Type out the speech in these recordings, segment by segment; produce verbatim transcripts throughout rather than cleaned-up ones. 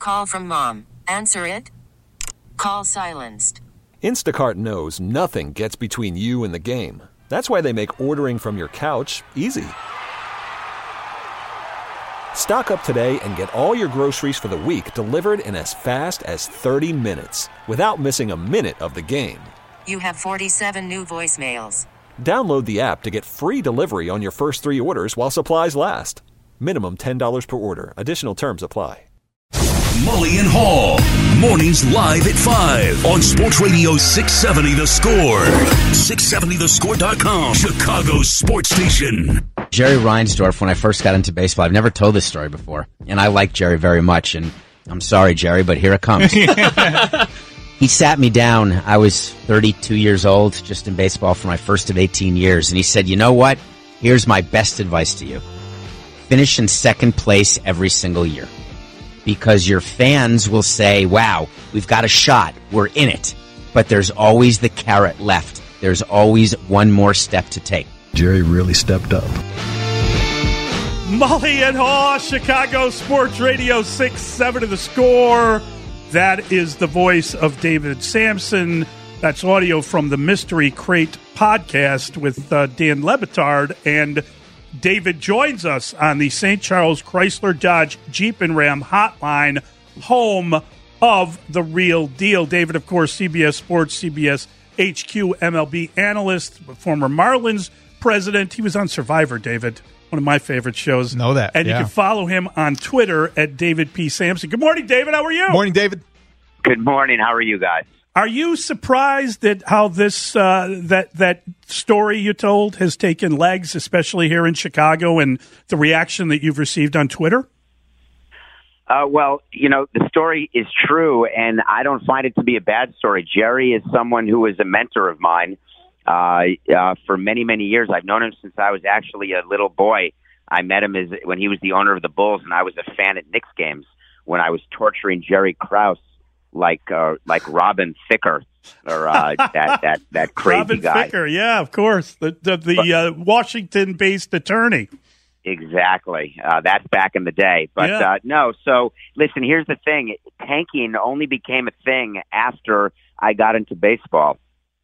Call from mom. Answer it. Call silenced. Instacart knows nothing gets between you and the game. That's why they make ordering from your couch easy. Stock up today and get all your groceries for the week delivered in as fast as thirty minutes without missing a minute of the game. You have forty-seven new voicemails. Download the app to get free delivery on your first three orders while supplies last. Minimum ten dollars per order. Additional terms apply. Mully and Haugh. Mornings live at five on Sports Radio six seventy The Score. six seventy the score dot com. Chicago's sports station. Jerry Reinsdorf, when I first got into baseball, I've never told this story before, and I like Jerry very much, and I'm sorry, Jerry, but here it comes. He sat me down. I was thirty-two years old, just in baseball for my first of eighteen years, and he said, you know what? Here's my best advice to you. Finish in second place every single year. Because your fans will say, wow, we've got a shot, we're in it. But there's always the carrot left. There's always one more step to take. Jerry really stepped up. Mully and Haugh, Chicago Sports Radio six seventy The Score. That is the voice of David Samson. That's audio from the Mystery Crate podcast with uh, Dan Le Batard. And David joins us on the Saint Charles Chrysler Dodge Jeep and Ram hotline, home of The Real Deal. David, of course, C B S Sports, C B S H Q M L B analyst, former Marlins president. He was on Survivor, David, one of my favorite shows. Know that. And yeah. you can follow him on Twitter at David P. Sampson. Good morning, David. How are you? Morning, David. Good morning. How are you guys? Are you surprised at how this uh, that that story you told has taken legs, especially here in Chicago, and the reaction that you've received on Twitter? Uh, well, you know, the story is true, and I don't find it to be a bad story. Jerry is someone who is a mentor of mine uh, uh, for many, many years. I've known him since I was actually a little boy. I met him as when he was the owner of the Bulls, and I was a fan at Knicks games when I was torturing Jerry Krause. Like uh, like Robin Thicke or uh, that that that crazy Robin guy. Thicke, yeah, of course, the the, the uh, Washington-based attorney. Exactly, uh, that's back in the day. But yeah. uh, no, so listen. Here's the thing: tanking only became a thing after I got into baseball.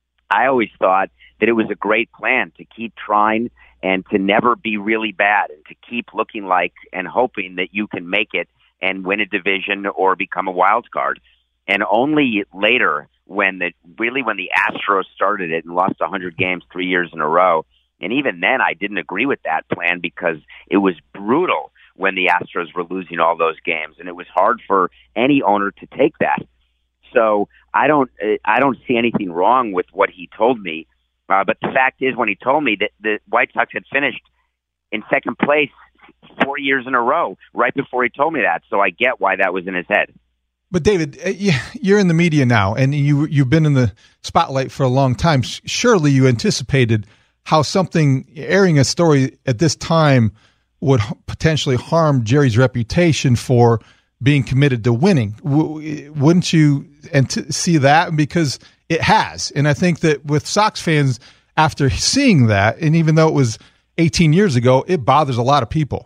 I always thought that it was a great plan to keep trying and to never be really bad and to keep looking like and hoping that you can make it and win a division or become a wild card. And only later, when the really when the Astros started it and lost one hundred games three years in a row, and even then I didn't agree with that plan because it was brutal when the Astros were losing all those games, and it was hard for any owner to take that. So I don't I don't see anything wrong with what he told me, uh, but the fact is, when he told me that the White Sox had finished in second place four years in a row, right before he told me that, so I get why that was in his head. But David, you're in the media now, and you, you've been in the spotlight for a long time. Surely you anticipated how something, airing a story at this time, would potentially harm Jerry's reputation for being committed to winning. Wouldn't you see that? Because it has. And I think that with Sox fans, after seeing that, and even though it was eighteen years ago, it bothers a lot of people.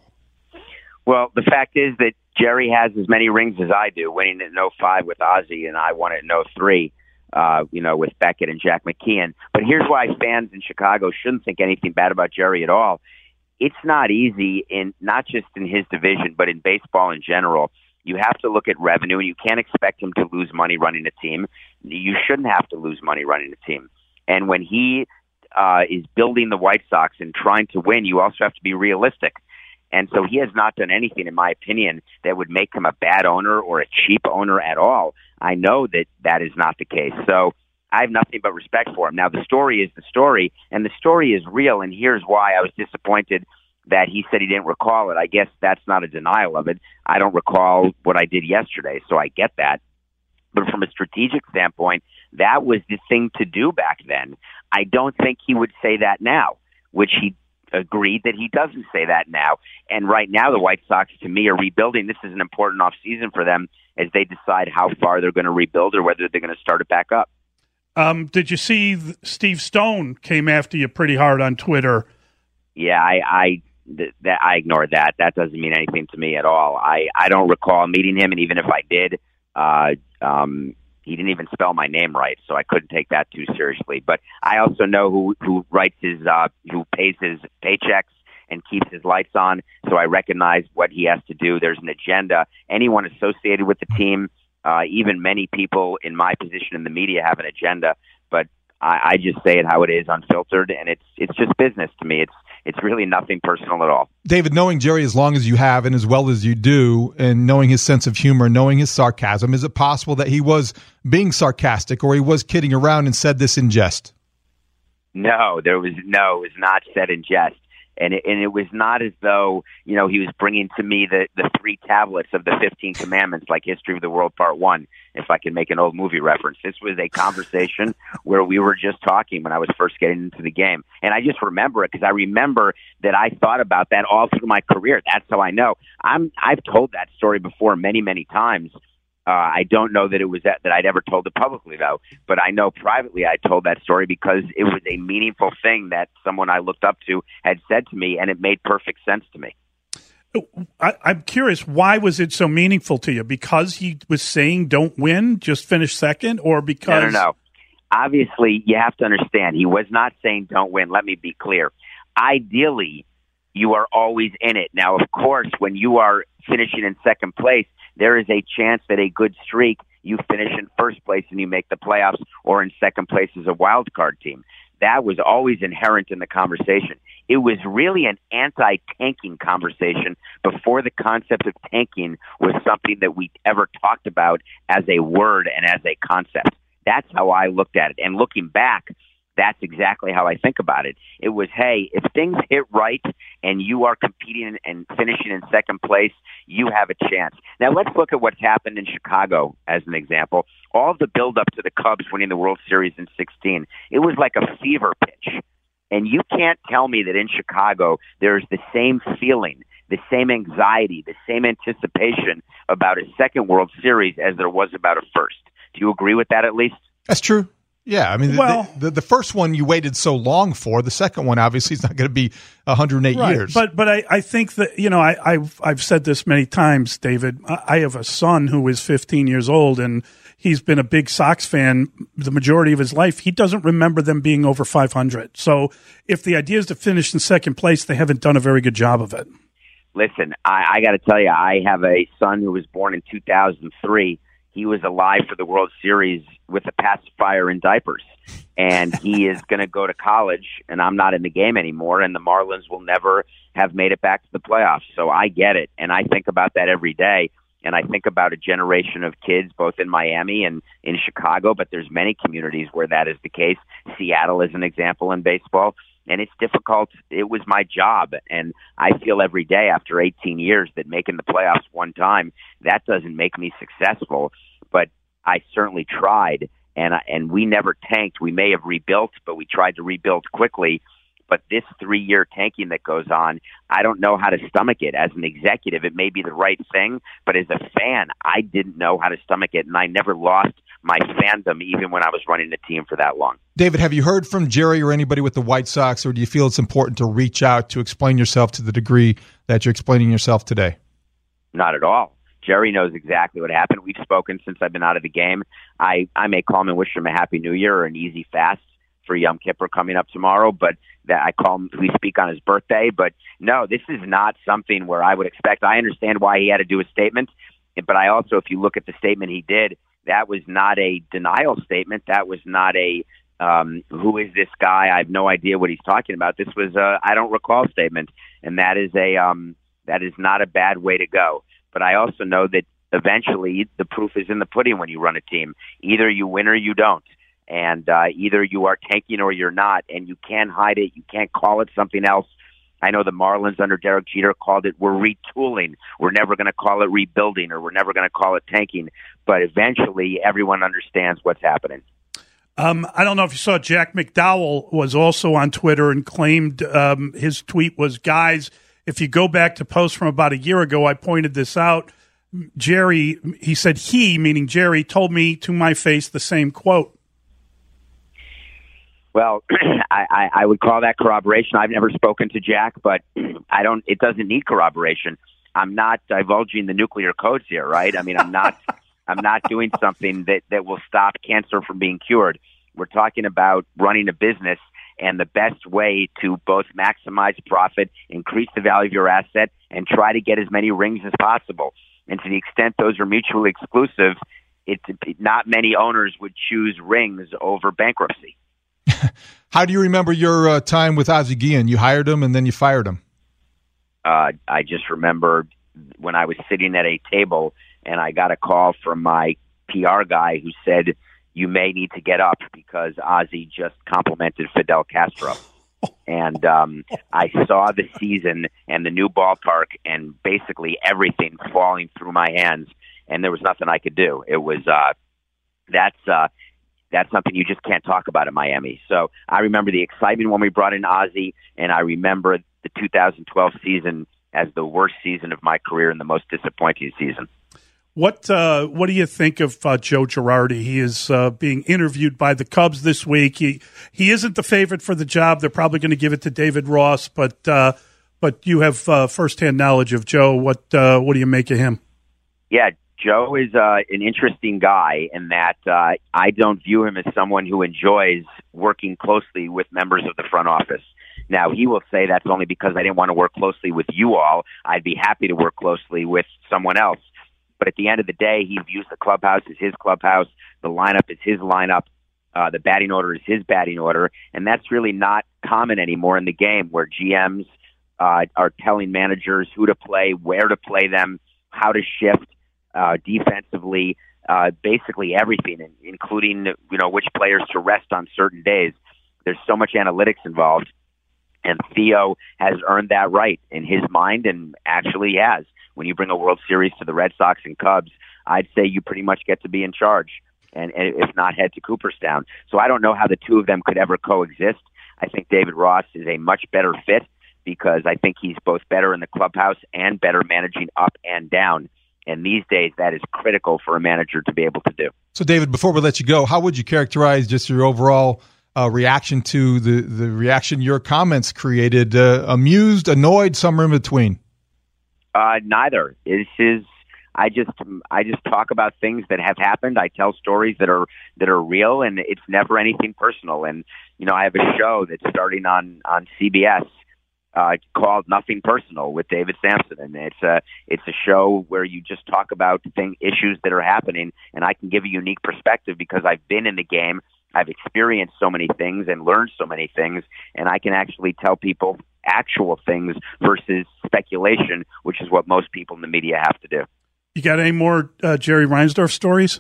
Well, the fact is that Jerry has as many rings as I do, winning it in oh five with Ozzie, and I won it in oh three, uh, you know, with Beckett and Jack McKeon. But here's why fans in Chicago shouldn't think anything bad about Jerry at all. It's not easy, in not just in his division, but in baseball in general. You have to look at revenue, and you can't expect him to lose money running a team. You shouldn't have to lose money running a team. And when he uh, is building the White Sox and trying to win, you also have to be realistic. And so he has not done anything, in my opinion, that would make him a bad owner or a cheap owner at all. I know that that is not the case. So I have nothing but respect for him. Now, the story is the story, and the story is real, and here's why I was disappointed that he said he didn't recall it. I guess that's not a denial of it. I don't recall what I did yesterday, so I get that. But from a strategic standpoint, that was the thing to do back then. I don't think he would say that now, which he agreed that he doesn't say that now. And right now, the White Sox, to me, are rebuilding. This is an important offseason for them as they decide how far they're going to rebuild or whether they're going to start it back up. Um, did you see Steve Stone came after you pretty hard on Twitter? Yeah, I, I th- that I ignored that. That doesn't mean anything to me at all. I, I don't recall meeting him, and even if I did, uh, um, he didn't even spell my name right, so I couldn't take that too seriously. But I also know who who writes his, uh, who pays his paychecks and keeps his lights on, so I recognize what he has to do. There's an agenda. Anyone associated with the team, uh, even many people in my position in the media, have an agenda. But I, I just say it how it is, unfiltered, and it's it's just business to me. It's It's really nothing personal at all. David, knowing Jerry as long as you have and as well as you do, and knowing his sense of humor, knowing his sarcasm, is it possible that he was being sarcastic or he was kidding around and said this in jest? No, there was no, it was not said in jest. And it, and it was not as though, you know, he was bringing to me the, the three tablets of the fifteen Commandments, like History of the World Part One, if I can make an old movie reference. This was a conversation where we were just talking when I was first getting into the game. And I just remember it because I remember that I thought about that all through my career. That's how I know. I'm, I've told that story before many, many times. Uh, I don't know that it was that, that I'd ever told it publicly, though. But I know privately I told that story because it was a meaningful thing that someone I looked up to had said to me, and it made perfect sense to me. I, I'm curious, why was it so meaningful to you? Because he was saying don't win, just finish second, or because... No, no, no. Obviously, you have to understand, he was not saying don't win. Let me be clear. Ideally, you are always in it. Now, of course, when you are finishing in second place, there is a chance that a good streak, you finish in first place and you make the playoffs, or in second place as a wild card team. That was always inherent in the conversation. It was really an anti-tanking conversation before the concept of tanking was something that we ever talked about as a word and as a concept. That's how I looked at it. And looking back, that's exactly how I think about it. It was, hey, if things hit right and you are competing and finishing in second place, you have a chance. Now, let's look at what's happened in Chicago as an example. All of the build-up to the Cubs winning the World Series in sixteen, it was like a fever pitch. And you can't tell me that in Chicago there's the same feeling, the same anxiety, the same anticipation about a second World Series as there was about a first. Do you agree with that at least? That's true. Yeah, I mean, well, the, the, the first one you waited so long for. The second one, obviously, is not going to be one hundred eight right. years. But but I, I think that, you know, I, I've, I've said this many times, David. I have a son who is fifteen years old, and he's been a big Sox fan the majority of his life. He doesn't remember them being over five hundred. So if the idea is to finish in second place, they haven't done a very good job of it. Listen, I, I got to tell you, I have a son who was born in two thousand three. He was alive for the World Series with a pacifier in diapers, and he is going to go to college, and I'm not in the game anymore, and the Marlins will never have made it back to the playoffs. So I get it, and I think about that every day, and I think about a generation of kids both in Miami and in Chicago, but there's many communities where that is the case. Seattle is an example in baseball, and it's difficult. It was my job, and I feel every day after eighteen years that making the playoffs one time, that doesn't make me successful. But I certainly tried, and I, and we never tanked. We may have rebuilt, but we tried to rebuild quickly. But this three-year tanking that goes on, I don't know how to stomach it. As an executive, it may be the right thing, but as a fan, I didn't know how to stomach it, and I never lost my fandom even when I was running the team for that long. David, have you heard from Jerry or anybody with the White Sox, or do you feel it's important to reach out to explain yourself to the degree that you're explaining yourself today? Not at all. Jerry knows exactly what happened. We've spoken since I've been out of the game. I, I may call him and wish him a Happy New Year or an easy fast for Yom Kippur coming up tomorrow, but that I call him, we speak on his birthday. But no, this is not something where I would expect. I understand why he had to do a statement, but I also, if you look at the statement he did, that was not a denial statement. That was not a, um, who is this guy? I have no idea what he's talking about. This was a, I don't recall statement. And that is a, um, that is not a bad way to go. But I also know that eventually the proof is in the pudding when you run a team. Either you win or you don't. And uh, either you are tanking or you're not. And you can't hide it. You can't call it something else. I know the Marlins under Derek Jeter called it, we're retooling. We're never going to call it rebuilding, or we're never going to call it tanking. But eventually everyone understands what's happening. Um, I don't know if you saw Jack McDowell was also on Twitter and claimed um, his tweet was, guys, if you go back to posts from about a year ago, I pointed this out. Jerry, he said he, meaning Jerry, told me to my face the same quote. Well, I, I, I would call that corroboration. I've never spoken to Jack, but I don't. It doesn't need corroboration. I'm not divulging the nuclear codes here, right? I mean, I'm not. I'm not doing something that, that will stop cancer from being cured. We're talking about running a business, and the best way to both maximize profit, increase the value of your asset, and try to get as many rings as possible. And to the extent those are mutually exclusive, it, not many owners would choose rings over bankruptcy. How do you remember your uh, time with Ozzie Guillen? You hired him and then you fired him. Uh, I just remember when I was sitting at a table and I got a call from my P R guy who said, you may need to get up because Ozzie just complimented Fidel Castro. And um, I saw the season and the new ballpark and basically everything falling through my hands, and there was nothing I could do. It was uh, that's uh, that's something you just can't talk about in Miami. So I remember the excitement when we brought in Ozzie, and I remember the two thousand twelve season as the worst season of my career and the most disappointing season. What uh, what do you think of uh, Joe Girardi? He is uh, being interviewed by the Cubs this week. He he isn't the favorite for the job. They're probably going to give it to David Ross, but uh, but you have uh, firsthand knowledge of Joe. What uh, what do you make of him? Yeah, Joe is uh, an interesting guy in that uh, I don't view him as someone who enjoys working closely with members of the front office. Now, he will say that's only because I didn't want to work closely with you all. I'd be happy to work closely with someone else. But at the end of the day, he views the clubhouse as his clubhouse. The lineup is his lineup. Uh, the batting order is his batting order. And that's really not common anymore in the game where G Ms uh, are telling managers who to play, where to play them, how to shift uh, defensively, uh, basically everything, including, you know, which players to rest on certain days. There's so much analytics involved. And Theo has earned that right in his mind and actually has. When you bring a World Series to the Red Sox and Cubs, I'd say you pretty much get to be in charge, and, and if not, head to Cooperstown. So I don't know how the two of them could ever coexist. I think David Ross is a much better fit because I think he's both better in the clubhouse and better managing up and down. And these days, that is critical for a manager to be able to do. So, David, before we let you go, how would you characterize just your overall uh, reaction to the, the reaction your comments created? Uh, amused, annoyed, somewhere in between? Uh, neither. This is I just I just talk about things that have happened. I tell stories that are that are real, and it's never anything personal. And you know, I have a show that's starting on on C B S uh, called Nothing Personal with David Samson, and it's a it's a show where you just talk about thing issues that are happening, and I can give a unique perspective because I've been in the game. I've experienced so many things and learned so many things, and I can actually tell people actual things versus speculation, which is what most people in the media have to do. You got any more uh, Jerry Reinsdorf stories?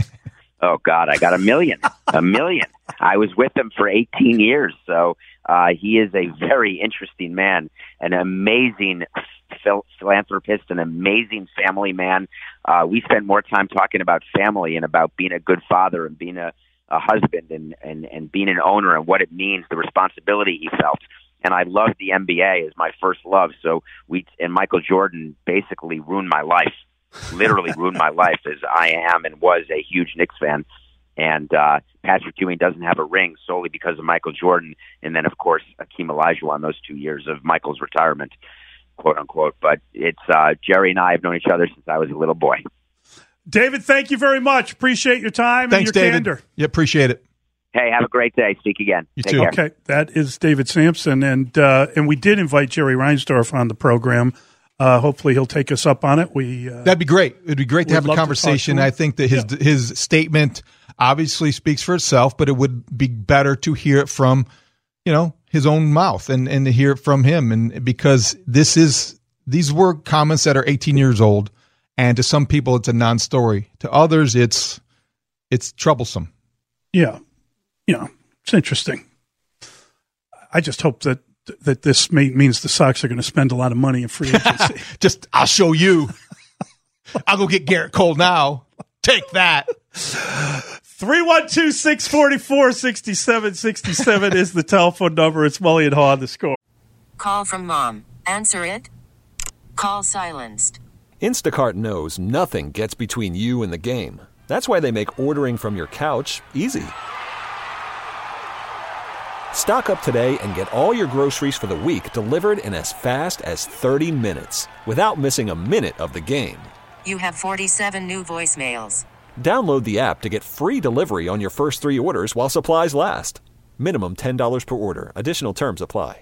Oh, God, I got a million. A million. I was with him for eighteen years, so uh, he is a very interesting man, an amazing phil- philanthropist, an amazing family man. Uh, we spend more time talking about family and about being a good father and being a a husband and, and, and being an owner and what it means, the responsibility he felt. And I loved the N B A as my first love. So we, and Michael Jordan basically ruined my life, literally ruined my life as I am and was a huge Knicks fan. And, uh, Patrick Ewing doesn't have a ring solely because of Michael Jordan. And then of course, Akeem Olajuwon, those two years of Michael's retirement, quote unquote. But it's, uh, Jerry and I have known each other since I was a little boy. David, thank you very much. Appreciate your time Thanks, and your David. candor. Yeah, appreciate it. Hey, have a great day. Speak again. You Take too. care. Okay, that is David Samson, and uh, and we did invite Jerry Reinsdorf on the program. Uh, hopefully, he'll take us up on it. We uh, That'd be great. It'd be great to We'd have a love to conversation. talk to him. I think that his Yeah. his statement obviously speaks for itself, but it would be better to hear it from, you know, his own mouth and, and to hear it from him. And because this is these were comments that are eighteen years old. And to some people, it's a non-story. To others, it's it's troublesome. yeah, yeah, it's interesting. I just hope that that this may, means the Sox are going to spend a lot of money in free agency. Just, I'll show you. I'll go get Garrett Cole now. Take that. three one two, six four four, six seven six seven is the telephone number. It's Mully and Haw on the Score. Call from mom. Answer it. Call silenced. Instacart knows nothing gets between you and the game. That's why they make ordering from your couch easy. Stock up today and get all your groceries for the week delivered in as fast as thirty minutes without missing a minute of the game. You have forty-seven new voicemails. Download the app to get free delivery on your first three orders while supplies last. Minimum ten dollars per order. Additional terms apply.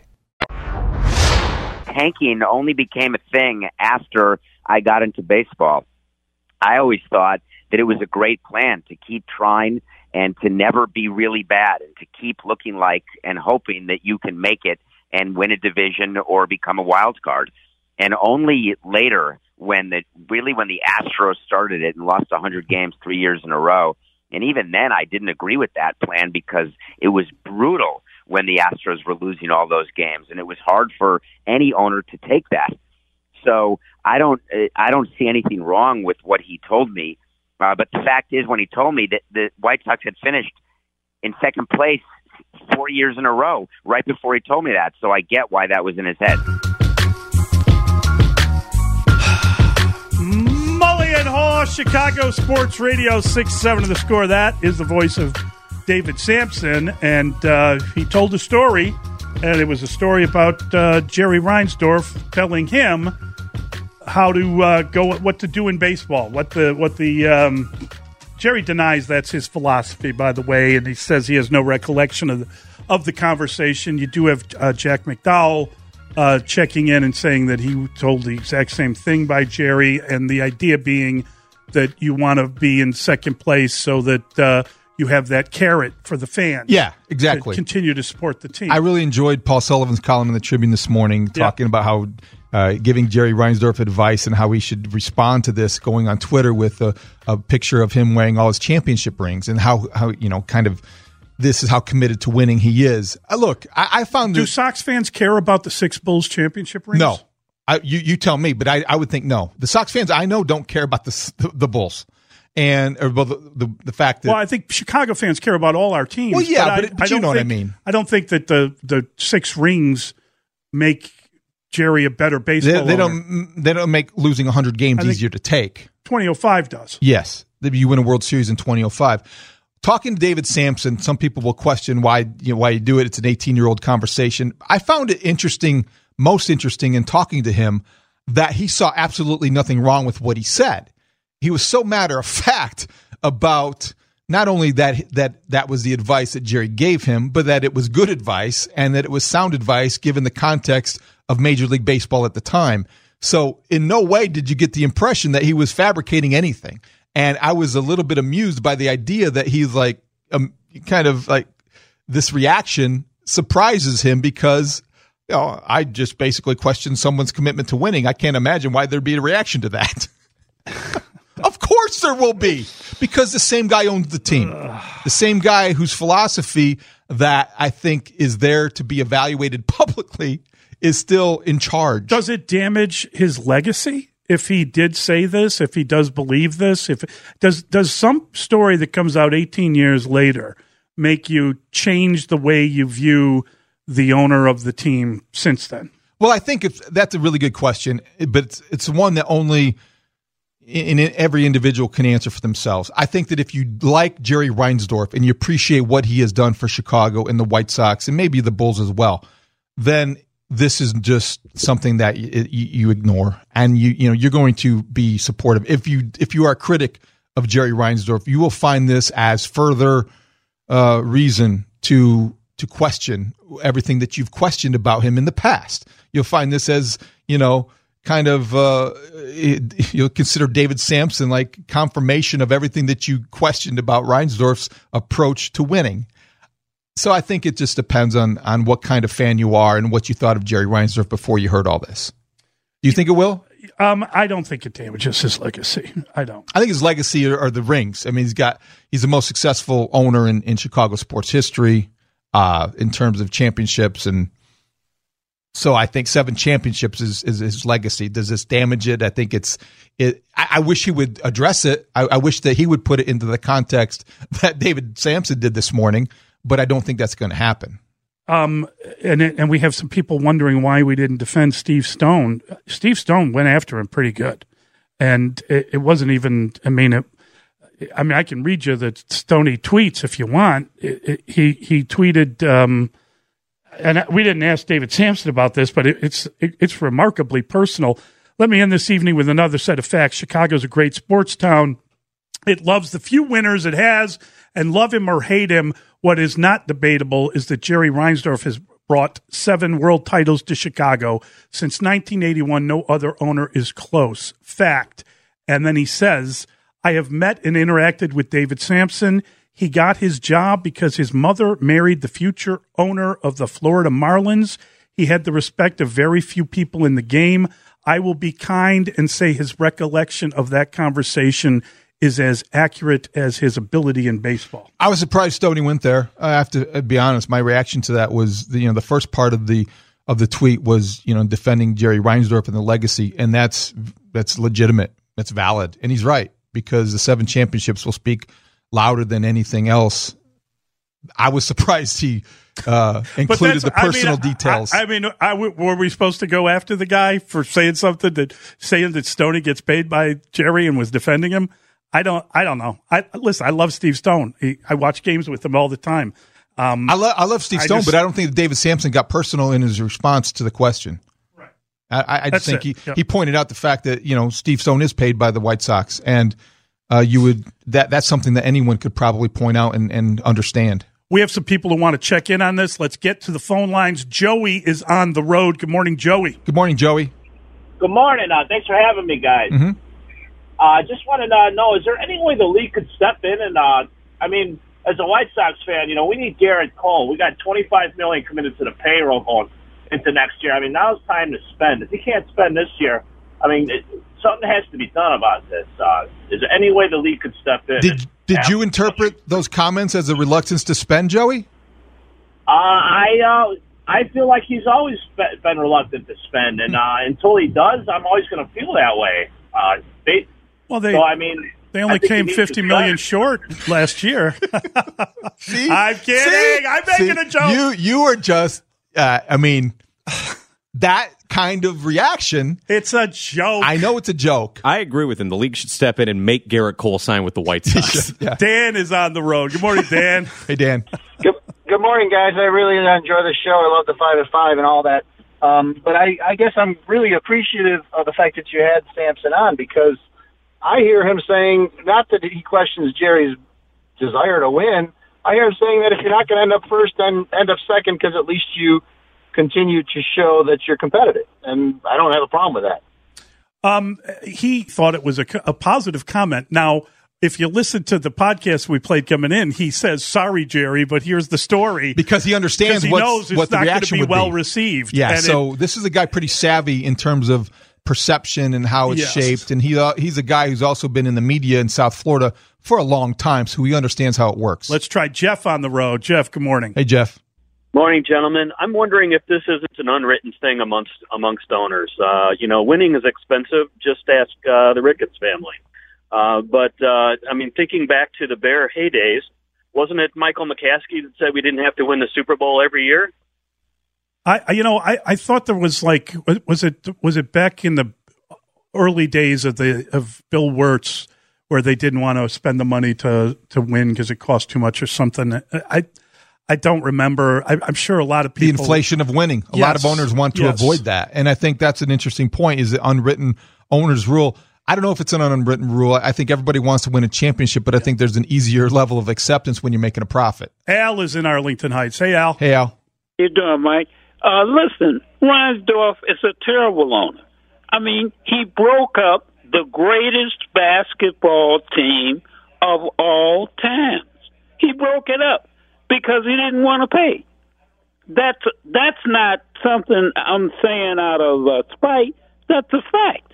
Tanking only became a thing after I got into baseball. I always thought that it was a great plan to keep trying and to never be really bad and to keep looking like and hoping that you can make it and win a division or become a wild card. And only later, when the really when the Astros started it and lost one hundred games three years in a row, and even then I didn't agree with that plan because it was brutal when the Astros were losing all those games, and it was hard for any owner to take that. So I don't I don't see anything wrong with what he told me. Uh, but the fact is, when he told me that the White Sox had finished in second place four years in a row, right before he told me that, so I get why that was in his head. Mully and Haw, Chicago Sports Radio six seven of the Score. That is the voice of David Sampson, and uh, he told a story, and it was a story about uh, Jerry Reinsdorf telling him how to uh, go, what to do in baseball, what the what the um, Jerry denies that's his philosophy, by the way, and he says he has no recollection of the, of the conversation. You do have uh, Jack McDowell uh, checking in and saying that he told the exact same thing by Jerry, and the idea being that you want to be in second place so that uh, you have that carrot for the fans. Yeah, exactly. To continue to support the team. I really enjoyed Paul Sullivan's column in the Tribune this morning, talking yeah. about how uh, giving Jerry Reinsdorf advice and how he should respond to this, going on Twitter with a, a picture of him wearing all his championship rings, and how, how you know, kind of this is how committed to winning he is. Uh, look, I, I found... Do this, Sox fans care about the six Bulls championship rings? No. I, you, you tell me, but I, I would think no. The Sox fans I know don't care about the, the, the Bulls. And or the, the the fact that well, I think Chicago fans care about all our teams. Well, yeah, but, but, I, it, but I you don't know think, what I mean. I don't think that the, the six rings make Jerry a better baseball. They, they owner. don't. They don't make losing one hundred games easier to take. twenty oh five does. Yes, you win a World Series in twenty oh five. Talking to David Sampson, some people will question why you know, why you do it. It's an eighteen-year-old conversation. I found it interesting, most interesting in talking to him, that he saw absolutely nothing wrong with what he said. He was so matter of fact about not only that that that was the advice that Jerry gave him, but that it was good advice and that it was sound advice given the context of Major League Baseball at the time. So in no way did you get the impression that he was fabricating anything. And I was a little bit amused by the idea that he's like um, kind of like this reaction surprises him because you know, I just basically questioned someone's commitment to winning. I can't imagine why there'd be a reaction to that. Of course there will be, because the same guy owns the team. The same guy whose philosophy that I think is there to be evaluated publicly is still in charge. Does it damage his legacy if he did say this, if he does believe this? If does does some story that comes out eighteen years later make you change the way you view the owner of the team since then? Well, I think if that's a really good question, but it's, it's one that only in, in every individual can answer for themselves. I think that if you like Jerry Reinsdorf and you appreciate what he has done for Chicago and the White Sox and maybe the Bulls as well, then this is just something that you, you ignore, and you you know you're going to be supportive. If you if you are a critic of Jerry Reinsdorf, you will find this as further uh, reason to to question everything that you've questioned about him in the past. You'll find this as you know. kind of uh, it, you'll consider David Sampson like confirmation of everything that you questioned about Reinsdorf's approach to winning. So I think it just depends on on what kind of fan you are and what you thought of Jerry Reinsdorf before you heard all this. Do you think it will? Um, I don't think it damages his legacy. I don't. I think his legacy are, are the rings. I mean, he's got he's the most successful owner in, in Chicago sports history uh, in terms of championships, and so I think seven championships is, is his legacy. Does this damage it? I think it's it. I, I wish he would address it. I, I wish that he would put it into the context that David Sampson did this morning, but I don't think that's going to happen. Um, and and we have some people wondering why we didn't defend Steve Stone. Steve Stone went after him pretty good, and it, it wasn't even. I mean, it, I mean, I can read you the Stoney tweets if you want. It, it, he he tweeted um, and we didn't ask David Sampson about this, but it, it's it, it's remarkably personal. Let me end this evening with another set of facts. Chicago's a great sports town. It loves the few winners it has, and love him or hate him, what is not debatable is that Jerry Reinsdorf has brought seven world titles to Chicago. Since nineteen eighty-one, no other owner is close. Fact. And then he says, I have met and interacted with David Sampson. He got his job because his mother married the future owner of the Florida Marlins. He had the respect of very few people in the game. I will be kind and say his recollection of that conversation is as accurate as his ability in baseball. I was surprised Stoney went there. I have to be honest. My reaction to that was, the, you know, the first part of the of the tweet was, you know, defending Jerry Reinsdorf and the legacy, and that's that's legitimate. That's valid, and he's right, because the seven championships will speak louder than anything else. I was surprised he uh, included the personal I mean, details. I, I mean, I, were we supposed to go after the guy for saying something that saying that Stoney gets paid by Jerry and was defending him? I don't. I don't know. I listen. I love Steve Stone. He, I watch games with him all the time. Um, I love. I love Steve Stone, just, but I don't think that David Sampson got personal in his response to the question. Right. I, I just think it. he, Yep. he pointed out the fact that, you know, Steve Stone is paid by the White Sox, and uh, you would that that's something that anyone could probably point out and, and understand. We have some people who want to check in on this. Let's get to the phone lines. Joey is on the road. Good morning, Joey. Good morning, Joey. Good morning. Uh, thanks for having me, guys. Mm-hmm. I uh, just wanted to know, is there any way the league could step in and, uh, I mean, as a White Sox fan, you know, we need Garrett Cole. We got twenty-five million dollars committed to the payroll going into next year. I mean, now's time to spend. If he can't spend this year, I mean, it, something has to be done about this. Uh, is there any way the league could step in? Did Did you interpret those comments as a reluctance to spend, Joey? Uh, I uh, I feel like he's always been reluctant to spend, and uh, until he does, I'm always going to feel that way. Uh, they, well, they. So, I mean, They only came fifty million short last year. See? I'm kidding. See? I'm making See? a joke. You you are just. Uh, I mean, that kind of reaction. It's a joke. I know it's a joke. I agree with him. The league should step in and make Garrett Cole sign with the White Sox. Yeah. Dan is on the road. Good morning, Dan. Hey, Dan. Good, good morning, guys. I really enjoy the show. I love the five at five and all that. Um, but I, I guess I'm really appreciative of the fact that you had Sampson on, because I hear him saying, not that he questions Jerry's desire to win, I hear him saying that if you're not going to end up first, then end up second, because at least you continue to show that you're competitive. And I don't have a problem with that. Um, he thought it was a, a positive comment. Now, if you listen to the podcast we played coming in, he says, sorry, Jerry, but here's the story. Because he understands he what's, knows it's what the not going to reaction be would well be. received. Yeah, and so it, this is a guy pretty savvy in terms of perception and how it's Yes. shaped. And he uh, he's a guy who's also been in the media in South Florida for a long time, so he understands how it works. Let's try Jeff on the road. Jeff, good morning. Hey, Jeff. Morning, gentlemen. I'm wondering if this isn't an unwritten thing amongst amongst owners. Uh, you know, winning is expensive. Just ask uh, the Ricketts family. Uh, but, uh, I mean, thinking back to the Bear heydays, wasn't it Michael McCaskey that said we didn't have to win the Super Bowl every year? I, I you know, I, I thought there was like, was it was it back in the early days of the of Bill Wirtz where they didn't want to spend the money to to win because it cost too much or something? I I don't remember. I, I'm sure a lot of people. The inflation of winning. A Yes. lot of owners want to Yes. avoid that. And I think that's an interesting point, is the unwritten owner's rule. I don't know if it's an unwritten rule. I think everybody wants to win a championship, but I think there's an easier level of acceptance when you're making a profit. Al is in Arlington Heights. Hey, Al. Hey, Al. How you doing, Mike? Uh, listen, Reinsdorf is a terrible owner. I mean, he broke up the greatest basketball team of all times. He broke it up because he didn't want to pay. That's that's not something I'm saying out of uh, spite. That's a fact.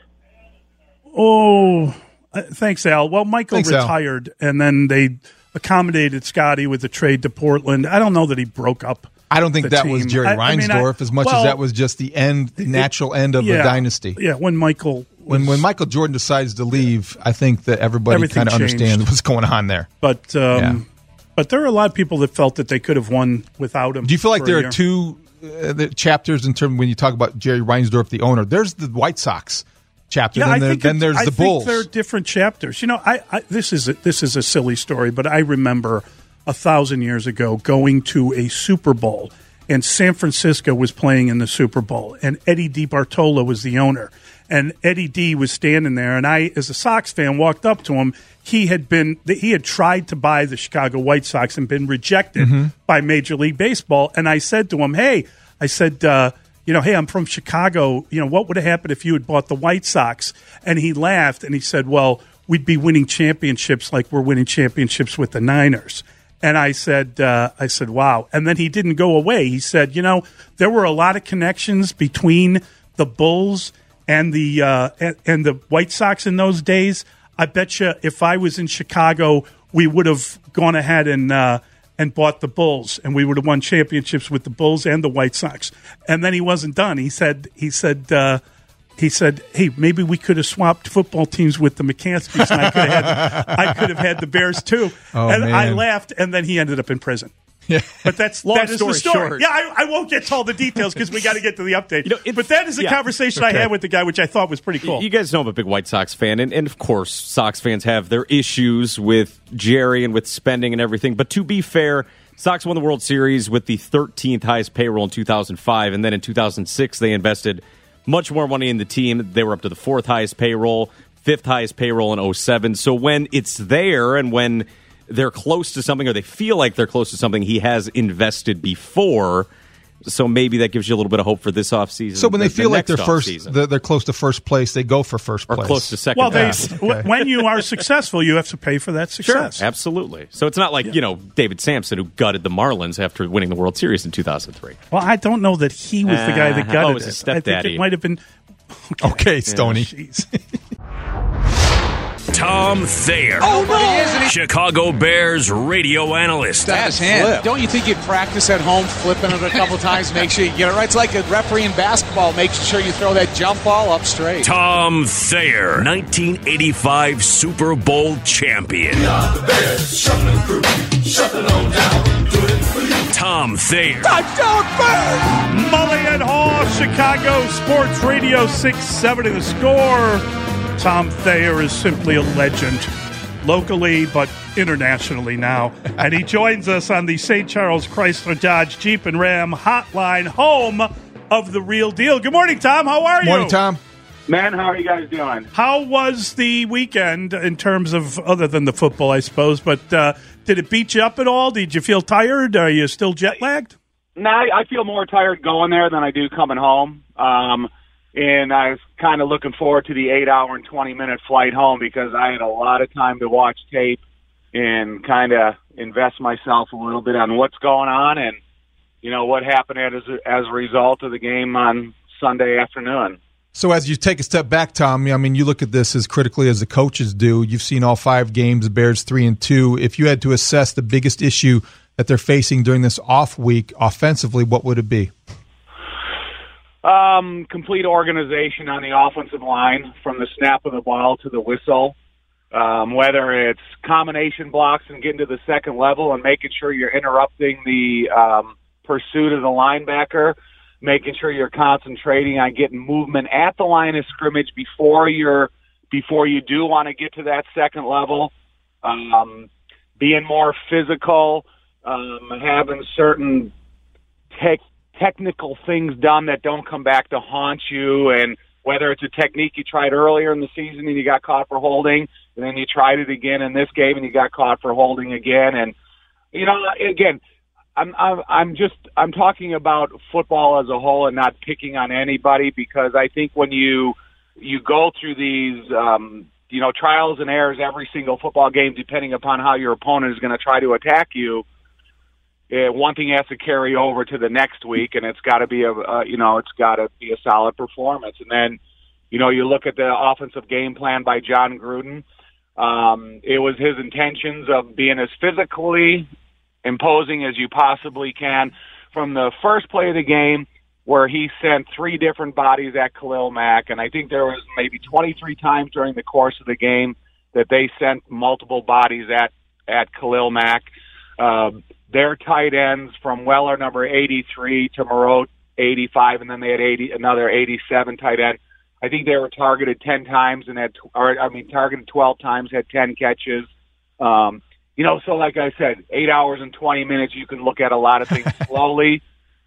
Oh, uh, thanks, Al. Well, Michael Thanks, Al. retired, and then they accommodated Scotty with the trade to Portland. I don't know that he broke up. I don't think the that team. was Jerry I- I mean, I- Reinsdorf as much well, as that was just the end, the natural end of yeah, the dynasty. Yeah, when Michael When was- when Michael Jordan decides to leave, I think that everybody Everything kind of changed. understands what's going on there. But um, Yeah. but there are a lot of people that felt that they could have won without him. Do you feel like for a there year. are two uh, the chapters in terms when you talk about Jerry Reinsdorf, the owner? There's the White Sox chapter, Yeah, then, I there, think then it- there's I the think Bulls. There are different chapters. You know, I, I this is a, this is a silly story, but I remember a thousand years ago going to a Super Bowl, and San Francisco was playing in the Super Bowl, and Eddie DeBartolo was the owner. And Eddie D was standing there, and I, as a Sox fan, walked up to him. He had been he had tried to buy the Chicago White Sox and been rejected mm-hmm. by Major League Baseball. And I said to him, "Hey," I said, uh, "you know, hey, I'm from Chicago. You know, what would have happened if you had bought the White Sox?" And he laughed and he said, "Well, we'd be winning championships like we're winning championships with the Niners." And I said, uh, I said, "Wow." And then he didn't go away. He said, "You know, there were a lot of connections between the Bulls and the uh, and, and the White Sox in those days. I bet you if I was in Chicago, we would have gone ahead and uh, and bought the Bulls, and we would have won championships with the Bulls and the White Sox." And then he wasn't done. He said, he said, uh, he said, "Hey, maybe we could have swapped football teams with the McCanskys, and I could have had, I could have had the Bears too." Oh, and man. I laughed, and then he ended up in prison. Yeah. But that's Long that is story the story. short. Yeah, I, I won't get to all the details because we got to get to the update. You know, it- but that is a yeah. conversation Okay. I had with the guy, which I thought was pretty cool. You guys know I'm a big White Sox fan, and, and of course, Sox fans have their issues with Jerry and with spending and everything. But to be fair, Sox won the World Series with the thirteenth highest payroll in two thousand five, and then in two thousand six they invested much more money in the team. They were up to the fourth highest payroll, fifth highest payroll in oh seven. So when it's there and when they're close to something or they feel like they're close to something, he has invested before. So maybe that gives you a little bit of hope for this offseason. So when they the, feel the like they're next first, offseason. they're, they're close to first place, they go for first or place. close to second. Well, they, place. w- when you are successful, you have to pay for that success. Sure, absolutely. So it's not like, yeah. you know, David Sampson, who gutted the Marlins after winning the World Series in two thousand three. Well, I don't know that he was the guy that Uh, gutted oh, it was it. his I think stepdaddy. it might have been. Okay, Stoney. Jeez. Tom Thayer. Oh, no! Chicago Bears radio analyst. That's hand. Don't you think you'd practice at home flipping it a couple times, make sure you get it right? It's like a referee in basketball, making sure you throw that jump ball up straight. Tom Thayer, nineteen eighty-five Super Bowl champion. The Bears, shuffling through, shuffling on down, do it for you. Tom Thayer. Touchdown, Bears! Mully and Haw, Chicago Sports Radio six seventy The Score. Tom Thayer is simply a legend, locally but internationally now. And he joins us on the Saint Charles Chrysler Dodge Jeep and Ram hotline, home of the real deal. Good morning, Tom. How are you? Morning, Tom. Man, how are you guys doing? How was the weekend in terms of, other than the football, I suppose, but uh, did it beat you up at all? Did you feel tired? Are you still jet lagged? No, I feel more tired going there than I do coming home. Um, and I was kind of looking forward to the eight hour and twenty minute flight home because I had a lot of time to watch tape and kind of invest myself a little bit on what's going on and, you know, what happened as a, as a result of the game on Sunday afternoon. So as you take a step back, Tom, I mean, you look at this as critically as the coaches do. You've seen all five games, the Bears three and two. If you had to assess the biggest issue that they're facing during this off week offensively, what would it be? Um, complete organization on the offensive line from the snap of the ball to the whistle. Um, whether it's combination blocks and getting to the second level and making sure you're interrupting the um, pursuit of the linebacker, making sure you're concentrating on getting movement at the line of scrimmage before you're before you do want to get to that second level. Um, being more physical, um, having certain tech. technical things done that don't come back to haunt you, and whether it's a technique you tried earlier in the season and you got caught for holding, and then you tried it again in this game and you got caught for holding again. And, you know, again, I'm, I'm, I'm just, I'm talking about football as a whole and not picking on anybody, because I think when you, you go through these, um, you know, trials and errors every single football game, depending upon how your opponent is going to try to attack you, Uh, one thing has to carry over to the next week, and it's got to be a, uh, you know, it's got to be a solid performance. And then, you know, you look at the offensive game plan by John Gruden. Um, it was his intentions of being as physically imposing as you possibly can from the first play of the game, where he sent three different bodies at Khalil Mack, and I think there was maybe twenty-three times during the course of the game that they sent multiple bodies at at Khalil Mack. Um, Their tight ends from Weller, number eighty-three, to Moreau, eighty-five, and then they had eighty, another eighty-seven tight end. I think they were targeted ten times and had, or I mean, targeted twelve times, had ten catches. Um, you know, so like I said, eight hours and twenty minutes, you can look at a lot of things slowly.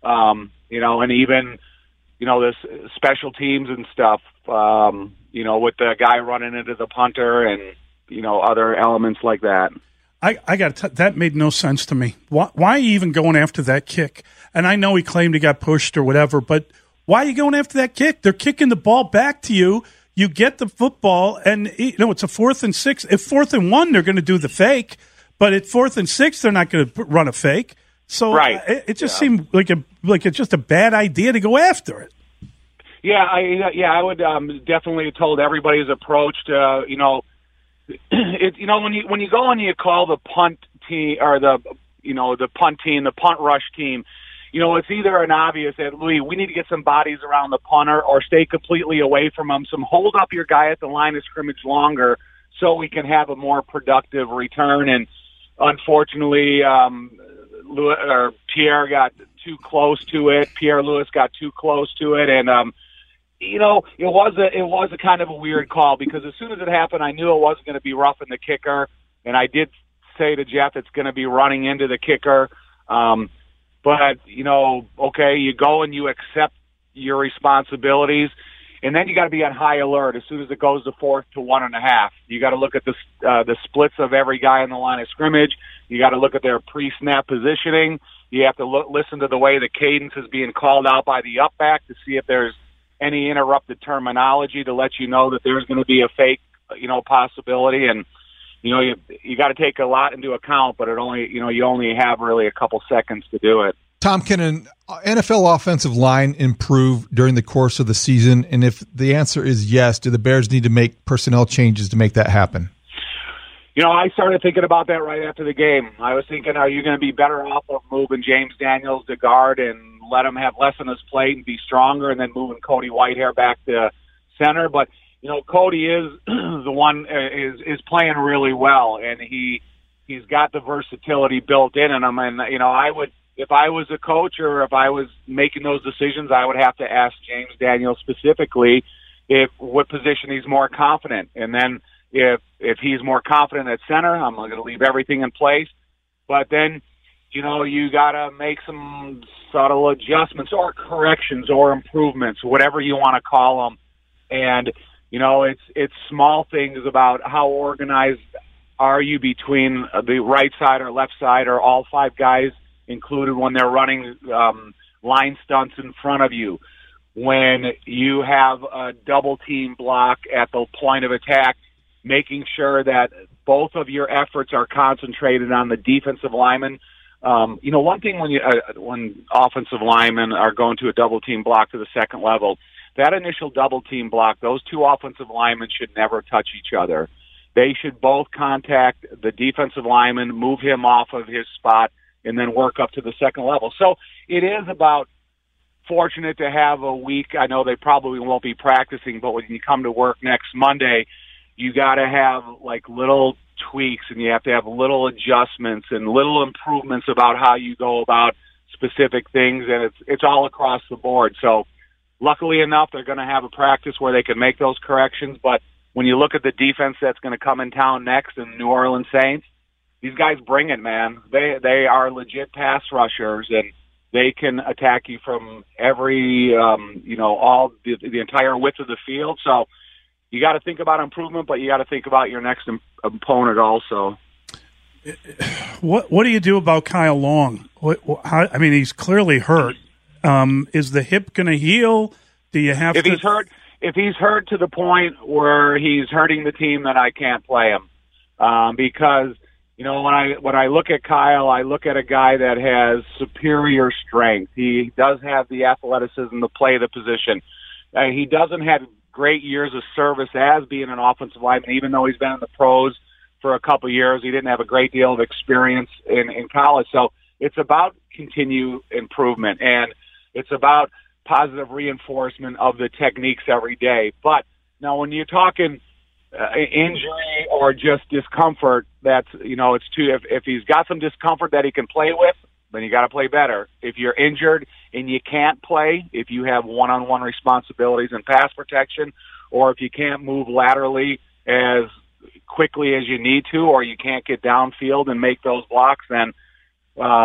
Um, you know, and even, you know, this special teams and stuff, um, you know, with the guy running into the punter and, you know, other elements like that. I, I got t- that made no sense to me. Why, why are you even going after that kick? And I know he claimed he got pushed or whatever, but why are you going after that kick? They're kicking the ball back to you. You get the football, and you know it's a fourth and six. If fourth and one, they're going to do the fake, but at fourth and six, they're not going to run a fake. So right. uh, it, it just yeah. seemed like a like it's just a bad idea to go after it. Yeah, I yeah I would um, definitely have told everybody's approached. Uh, you know, it, you know when you when you go and you call the punt team or the you know the punt team, the punt rush team. You know, it's either an obvious that, Louis, we need to get some bodies around the punter or stay completely away from him. Some hold up your guy at the line of scrimmage longer so we can have a more productive return. And unfortunately, um, Louis, or Pierre got too close to it. Pierre Lewis got too close to it. And, um, you know, it was a, it was a kind of a weird call because as soon as it happened, I knew it wasn't going to be roughing the kicker. And I did say to Jeff, it's going to be running into the kicker. Um, But, you know, okay, you go and you accept your responsibilities, and then you got to be on high alert as soon as it goes to fourth to one and a half. You got to look at the uh, the splits of every guy in the line of scrimmage. You got to look at their pre-snap positioning. You have to look, listen to the way the cadence is being called out by the up back to see if there's any interrupted terminology to let you know that there's going to be a fake, you know, possibility. And you know, you you got to take a lot into account, but it only, you know, you only have really a couple seconds to do it. Tom, can an N F L offensive line improve during the course of the season? And if the answer is yes, do the Bears need to make personnel changes to make that happen? You know, I started thinking about that right after the game. I was thinking, are you going to be better off of moving James Daniels to guard and let him have less on his plate and be stronger, and then moving Cody Whitehair back to center? But you know, Cody is the one uh, is is playing really well, and he he's got the versatility built in in him. And you know, I would, if I was a coach or if I was making those decisions, I would have to ask James Daniels specifically if what position he's more confident, and then if if he's more confident at center, I'm going to leave everything in place. But then, you know, you got to make some subtle adjustments or corrections or improvements, whatever you want to call them, and you know, it's it's small things about how organized are you between the right side or left side, or all five guys included when they're running um, line stunts in front of you. When you have a double team block at the point of attack, making sure that both of your efforts are concentrated on the defensive lineman. Um, you know, one thing when you uh, when offensive linemen are going to a double team block to the second level, that initial double team block, those two offensive linemen should never touch each other. They should both contact the defensive lineman, move him off of his spot, and then work up to the second level. So it is about fortunate to have a week. I know they probably won't be practicing, but when you come to work next Monday, you got to have like little tweaks, and you have to have little adjustments and little improvements about how you go about specific things, and it's it's all across the board. So luckily enough, they're going to have a practice where they can make those corrections. But when you look at the defense that's going to come in town next, in New Orleans Saints, these guys bring it, man. They they are legit pass rushers, and they can attack you from every, um, you know, all the, the entire width of the field. So you got to think about improvement, but you got to think about your next im- opponent also. What What do you do about Kyle Long? What, how, I mean, he's clearly hurt. Um, is the hip going to heal? Do you have if to? he's hurt, if he's hurt to the point where he's hurting the team, then I can't play him um, because you know when I when I look at Kyle, I look at a guy that has superior strength. He does have the athleticism to play the position. Uh, he doesn't have great years of service as being an offensive lineman, even though he's been in the pros for a couple of years. He didn't have a great deal of experience in, in college. So it's about continued improvement, and it's about positive reinforcement of the techniques every day. But now when you're talking uh, injury or just discomfort, that's, you know, it's too, if, if he's got some discomfort that he can play with, then you got to play better. If you're injured and you can't play, if you have one-on-one responsibilities in pass protection, or if you can't move laterally as quickly as you need to, or you can't get downfield and make those blocks, then, um,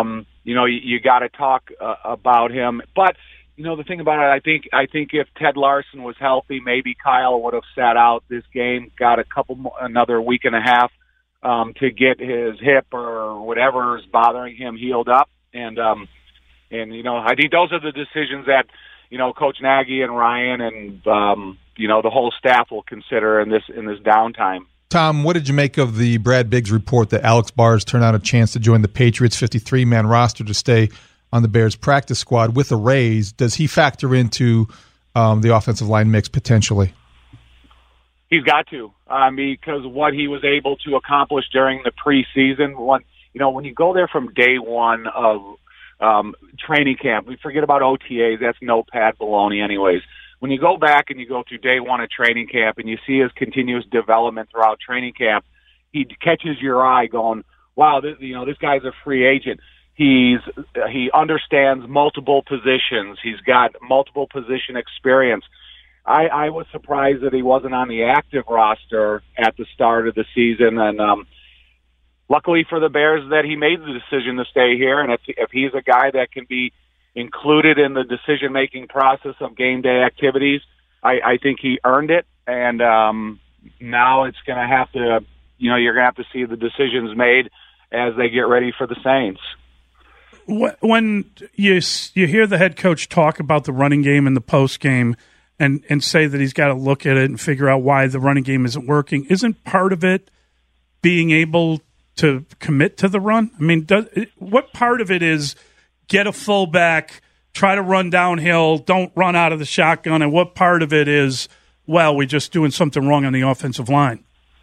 you know, you, you got to talk uh, about him. But you know, the thing about it, I think I think if Ted Larson was healthy, maybe Kyle would have sat out this game, got a couple more, another week and a half um, to get his hip or whatever is bothering him healed up. And um, and you know, I think those are the decisions that you know Coach Nagy and Ryan and um, you know the whole staff will consider in this in this downtime. Tom, what did you make of the Brad Biggs report that Alex Bars turned out a chance to join the Patriots' fifty-three man roster to stay on the Bears practice squad with a raise? Does he factor into um, the offensive line mix potentially? He's got to, um, because what he was able to accomplish during the preseason. When you know, when you go there from day one of um, training camp, we forget about O T As. That's no pad baloney, anyways. When you go back and you go through day one of training camp and you see his continuous development throughout training camp, he catches your eye, going, "Wow, this, you know, this guy's a free agent." He's he understands multiple positions. He's got multiple position experience. I, I was surprised that he wasn't on the active roster at the start of the season, and um, luckily for the Bears that he made the decision to stay here. And if, if he's a guy that can be included in the decision-making process of game day activities, I, I think he earned it. And um, now it's going to have to, you know, you're going to have to see the decisions made as they get ready for the Saints. When you you hear the head coach talk about the running game in the post game and, and say that he's got to look at it and figure out why the running game isn't working, isn't part of it being able to commit to the run? I mean, does, what part of it is get a fullback, try to run downhill, don't run out of the shotgun, and what part of it is, well, we're just doing something wrong on the offensive line?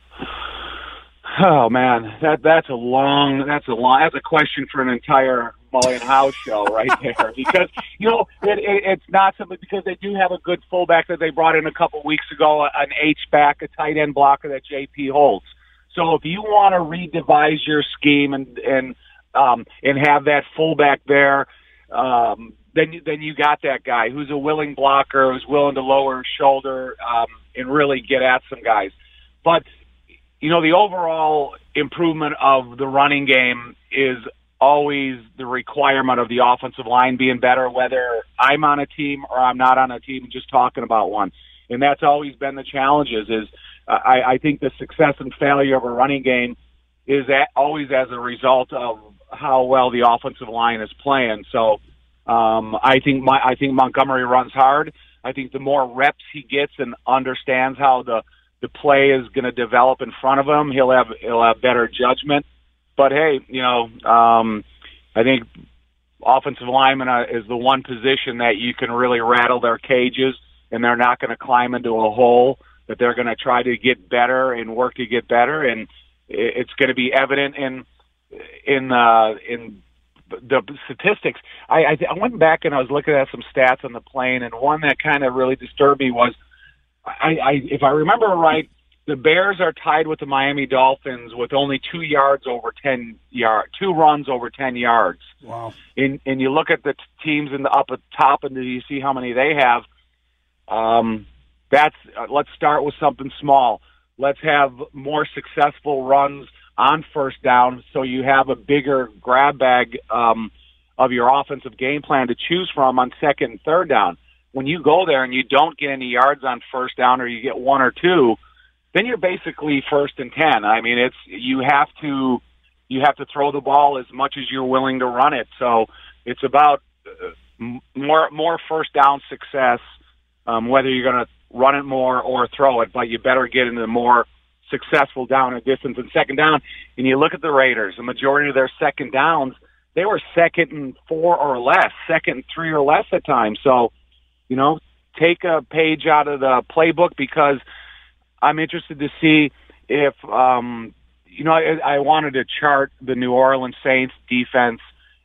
Oh man, that that's a long that's a long that's a question for an entire Mully and House show right there. Because you know it, it, it's not something, because they do have a good fullback that they brought in a couple weeks ago, an H back, a tight end blocker that J P holds. So if you want to redevise your scheme and and um, and have that fullback there, um, then you, then you got that guy who's a willing blocker, who's willing to lower his shoulder um, and really get at some guys, but. You know, the overall improvement of the running game is always the requirement of the offensive line being better, whether I'm on a team or I'm not on a team, just talking about one. And that's always been the challenges is uh, I, I think the success and failure of a running game is at, always as a result of how well the offensive line is playing. So um, I think my, I think Montgomery runs hard. I think the more reps he gets and understands how the the play is going to develop in front of him, he'll have he'll have better judgment. But hey, you know, um, I think offensive lineman uh, is the one position that you can really rattle their cages, and they're not going to climb into a hole. That they're going to try to get better and work to get better, and it's going to be evident in in uh, in the statistics. I, I, I went back and I was looking at some stats on the plane, and one that kind of really disturbed me was. I, I, if I remember right, the Bears are tied with the Miami Dolphins with only two yards over ten yard, two runs over ten yards. Wow! And and you look at the t- teams in the up at top, and you see how many they have. Um, that's uh, let's start with something small. Let's have more successful runs on first down, so you have a bigger grab bag um, of your offensive game plan to choose from on second and third down. When you go there and you don't get any yards on first down, or you get one or two, then you're basically first and ten. I mean, it's you have to you have to throw the ball as much as you're willing to run it. So it's about uh, more more first down success, um, whether you're going to run it more or throw it. But you better get into more successful down and distance and second down. And you look at the Raiders; the majority of their second downs, they were second and four or less, second and three or less at times. So. You know, take a page out of the playbook, because I'm interested to see if, um, you know, I, I wanted to chart the New Orleans Saints defense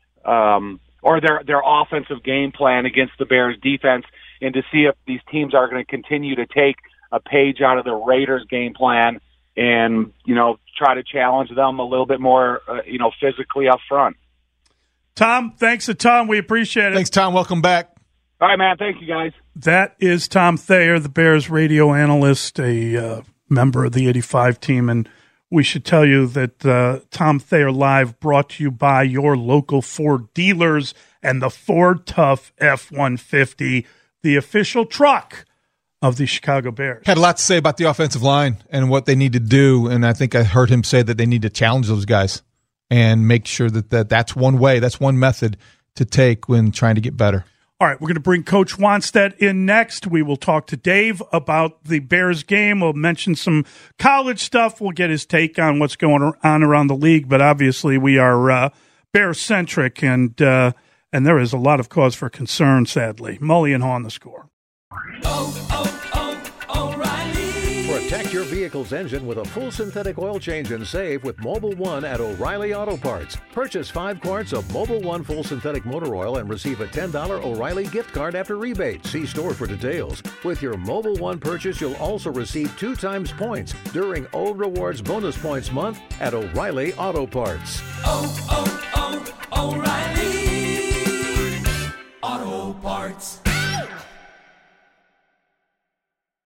um, or their, their offensive game plan against the Bears defense, and to see if these teams are going to continue to take a page out of the Raiders game plan and, you know, try to challenge them a little bit more, uh, you know, physically up front. Tom, thanks a ton. We appreciate it. Thanks, Tom. Welcome back. All right, man. Thank you, guys. That is Tom Thayer, the Bears radio analyst, a uh, member of the eighty-five team, and we should tell you that uh, Tom Thayer Live brought to you by your local Ford dealers and the Ford Tough F one fifty, the official truck of the Chicago Bears. Had a lot to say about the offensive line and what they need to do, and I think I heard him say that they need to challenge those guys and make sure that, that that's one way, that's one method to take when trying to get better. All right, we're going to bring Coach Wannstedt in next. We will talk to Dave about the Bears game. We'll mention some college stuff. We'll get his take on what's going on around the league. But obviously, we are uh, Bears-centric, and uh, and there is a lot of cause for concern, sadly. Mully and Haw on The Score. Oh, oh, oh, O'Reilly. Protect your vehicle's engine with a full synthetic oil change and save with Mobil one at O'Reilly Auto Parts. Purchase five quarts of Mobil one full synthetic motor oil and receive a ten dollars O'Reilly gift card after rebate. See store for details. With your Mobil one purchase, you'll also receive two times points during O Rewards Bonus Points Month at O'Reilly Auto Parts. Oh, oh, oh, O'Reilly.